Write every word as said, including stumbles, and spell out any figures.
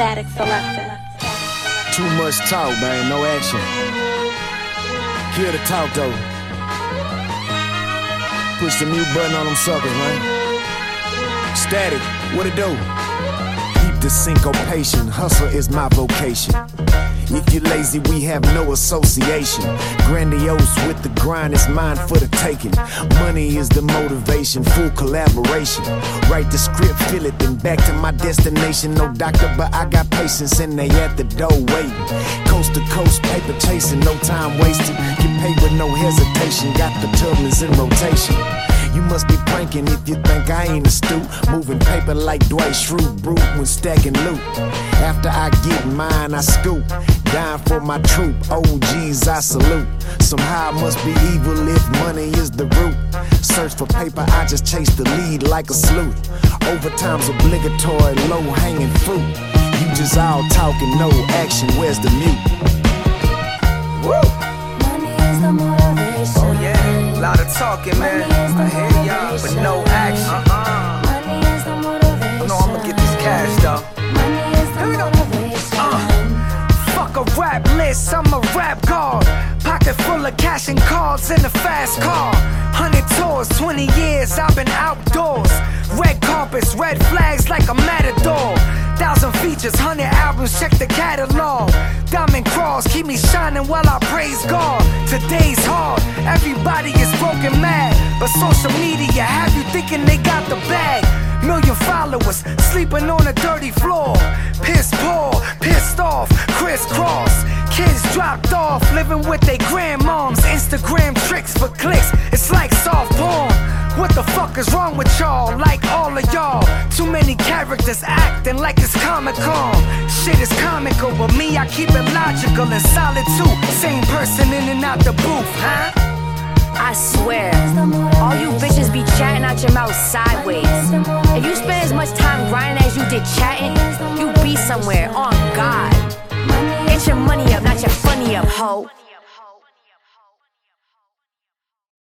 Static Selector. Too much talk, man, no action. Kill the talk, though. Push the mute button on them suckers, man. Static, what it do? Keep the syncopation, hustle is my vocation. If you're lazy, we have no association. Grandiose with the grind, it's mine for the taking. Money is the motivation, full collaboration. Write the script, fill it, then back to my destination. No doctor, but I got patience, and they at the door waiting. Coast to coast, paper chasing, no time wasted. Get paid with no hesitation, got the turbulence in rotation. You must be pranking if you think I ain't astute. Moving paper like Dwight Schrute, brute when stacking loot. After I get mine, I scoop. Dying for my troop, O Gs I salute. Somehow I must be evil if money is the root. Search for paper, I just chase the lead like a sleuth. Overtime's obligatory, low-hanging fruit. You just all talking, no action, where's the mute? Woo! Money is the motivation. Oh yeah, lot of talking, man. I hear y'all, but no action. Uh-uh. Money is the motivation. No, I'ma get this cash, though. Money is the motivation. Uh. Fuck a rap list, I'm a rap god. Pocket full of cash and cards in a fast car. Hundred tours, twenty years, I've been outdoors. Red carpets, red flags like a matador. Thousand features, hundred albums, check the catalog. Diamond cross, keep me shining while I praise God. Today's hard, everybody is broken mad. But social media have you thinking they got the bag. Million followers, sleeping on a dirty floor. Piss poor, pissed off, crisscross. Kids dropped off, living with their grandmoms. Instagram tricks for clicks, it's like soft porn. What the fuck is wrong with y'all? Like all of y'all, too many characters acting like it's Comic-Con. Shit is comical, but me, I keep it logical and solid too. Same person in and out the booth, huh? I swear, all you bitches be chatting out your mouth sideways. If you spend as much time grinding as you did chatting, you be somewhere, on God. Get your money up, not your funny up, ho.